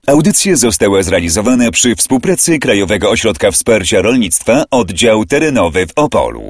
Audycja została zrealizowana przy współpracy Krajowego Ośrodka Wsparcia Rolnictwa, oddział terenowy w Opolu.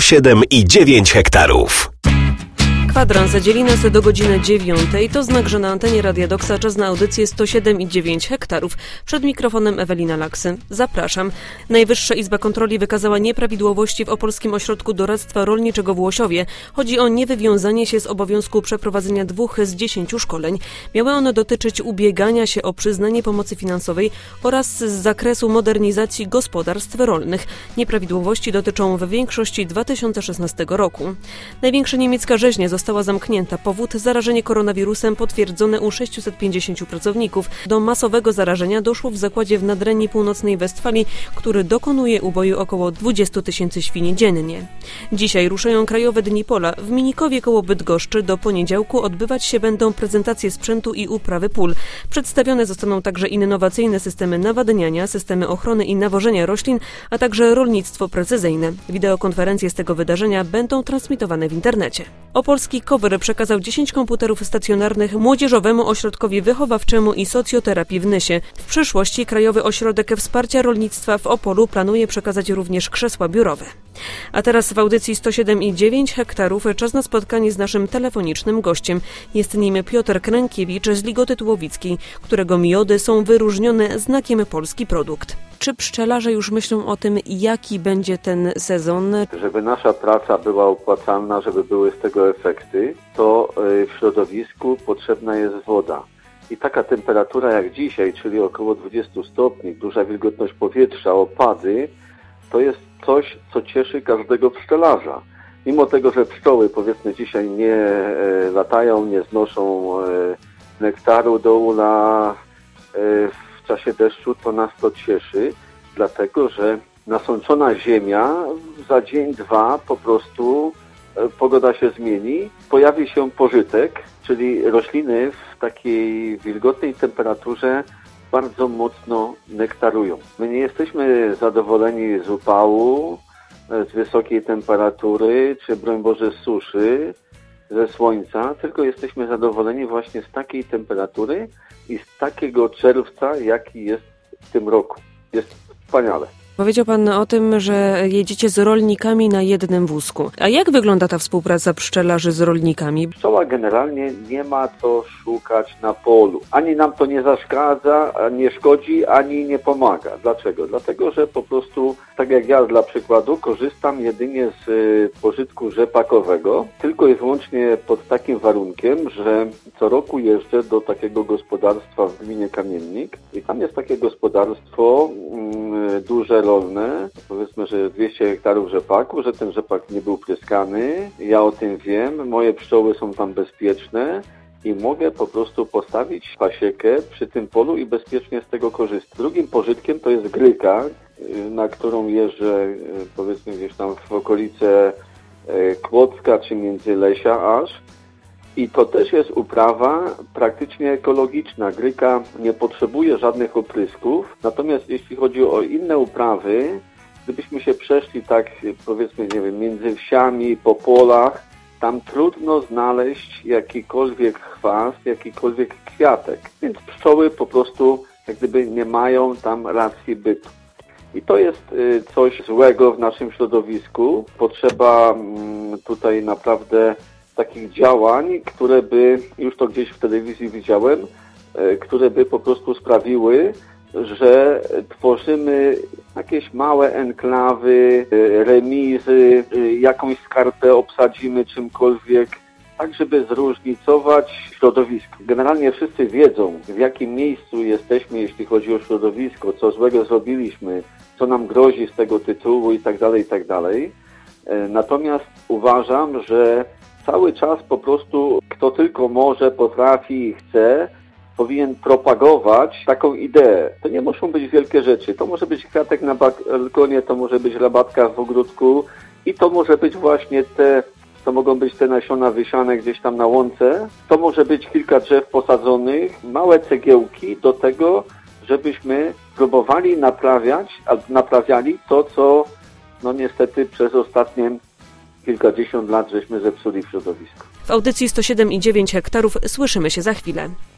107,9 hektarów. Kwadrans dzieli nas do godziny 9. To znak, że na antenie Radia Doksa czas na audycję 107,9 hektarów. Przed mikrofonem Ewelina Laksy. Zapraszam. Najwyższa Izba Kontroli wykazała nieprawidłowości w Opolskim Ośrodku Doradztwa Rolniczego w Łosiowie. Chodzi o niewywiązanie się z obowiązku przeprowadzenia 2 z 10 szkoleń. Miały one dotyczyć ubiegania się o przyznanie pomocy finansowej oraz z zakresu modernizacji gospodarstw rolnych. Nieprawidłowości dotyczą w większości 2016 roku. Największa niemiecka rzeźnia została zamknięta. Powód: zarażenie koronawirusem potwierdzone u 650 pracowników. Do masowego zarażenia doszło w zakładzie w Nadrenii Północnej Westfalii, który dokonuje uboju około 20 000 świni dziennie. Dzisiaj ruszają Krajowe Dni Pola. W Minikowie koło Bydgoszczy do poniedziałku odbywać się będą prezentacje sprzętu i uprawy pól. Przedstawione zostaną także innowacyjne systemy nawadniania, systemy ochrony i nawożenia roślin, a także rolnictwo precyzyjne. Wideokonferencje z tego wydarzenia będą transmitowane w internecie. Opolski KOWR przekazał 10 komputerów stacjonarnych Młodzieżowemu Ośrodkowi Wychowawczemu i Socjoterapii w Nysie. W przyszłości Krajowy Ośrodek Wsparcia Rolnictwa w Opolu planuje przekazać również krzesła biurowe. A teraz w audycji 107,9 hektarów czas na spotkanie z naszym telefonicznym gościem. Jest nim Piotr Krękiewicz z Ligoty Tułowickiej, którego miody są wyróżnione znakiem Polski Produkt. Czy pszczelarze już myślą o tym, jaki będzie ten sezon? Żeby nasza praca była opłacalna, żeby były z tego efekty, to w środowisku potrzebna jest woda. I taka temperatura jak dzisiaj, czyli około 20 stopni, duża wilgotność powietrza, opady, to jest coś, co cieszy każdego pszczelarza. Mimo tego, że pszczoły, powiedzmy, dzisiaj nie latają, nie znoszą nektaru do ula w czasie deszczu, to nas to cieszy, dlatego że nasączona ziemia za dzień, dwa po prostu pogoda się zmieni, pojawi się pożytek, czyli rośliny w takiej wilgotnej temperaturze bardzo mocno nektarują. My nie jesteśmy zadowoleni z upału, z wysokiej temperatury, czy broń Boże z suszy, ze słońca, tylko jesteśmy zadowoleni właśnie z takiej temperatury i z takiego czerwca, jaki jest w tym roku. Jest wspaniale. Powiedział Pan o tym, że jedziecie z rolnikami na jednym wózku. A jak wygląda ta współpraca pszczelarzy z rolnikami? Pszczoła generalnie nie ma co szukać na polu. Ani nam to nie zaszkadza, nie szkodzi, ani nie pomaga. Dlaczego? Dlatego, że po prostu, tak jak ja dla przykładu, korzystam jedynie z pożytku rzepakowego, tylko i wyłącznie pod takim warunkiem, że co roku jeżdżę do takiego gospodarstwa w gminie Kamiennik i tam jest takie gospodarstwo duże, rolne, powiedzmy, że 200 hektarów rzepaku, że ten rzepak nie był pryskany. Ja o tym wiem, moje pszczoły są tam bezpieczne i mogę po prostu postawić pasiekę przy tym polu i bezpiecznie z tego korzystać. Drugim pożytkiem to jest gryka, na którą jeżdżę, powiedzmy, gdzieś tam w okolice Kłodzka czy Międzylesia aż. I to też jest uprawa praktycznie ekologiczna. Gryka nie potrzebuje żadnych oprysków. Natomiast jeśli chodzi o inne uprawy, gdybyśmy się przeszli tak, powiedzmy, nie wiem, między wsiami, po polach, tam trudno znaleźć jakikolwiek chwast, jakikolwiek kwiatek. Więc pszczoły po prostu jak gdyby nie mają tam racji bytu. I to jest coś złego w naszym środowisku. Potrzeba tutaj naprawdę takich działań, które by, już to gdzieś w telewizji widziałem, które by po prostu sprawiły, że tworzymy jakieś małe enklawy, remizy, jakąś skarpę obsadzimy czymkolwiek, tak żeby zróżnicować środowisko. Generalnie wszyscy wiedzą, w jakim miejscu jesteśmy, jeśli chodzi o środowisko, co złego zrobiliśmy, co nam grozi z tego tytułu i tak dalej. Natomiast uważam, że cały czas po prostu kto tylko może, potrafi i chce, powinien propagować taką ideę. To nie muszą być wielkie rzeczy. To może być kwiatek na balkonie, to może być rabatka w ogródku i to może być właśnie to mogą być te nasiona wysiane gdzieś tam na łące. To może być kilka drzew posadzonych, małe cegiełki do tego, żebyśmy próbowali naprawiali to, co no niestety przez ostatnie kilkadziesiąt lat żeśmy zepsuli w środowisku. W audycji 107,9 hektarów słyszymy się za chwilę.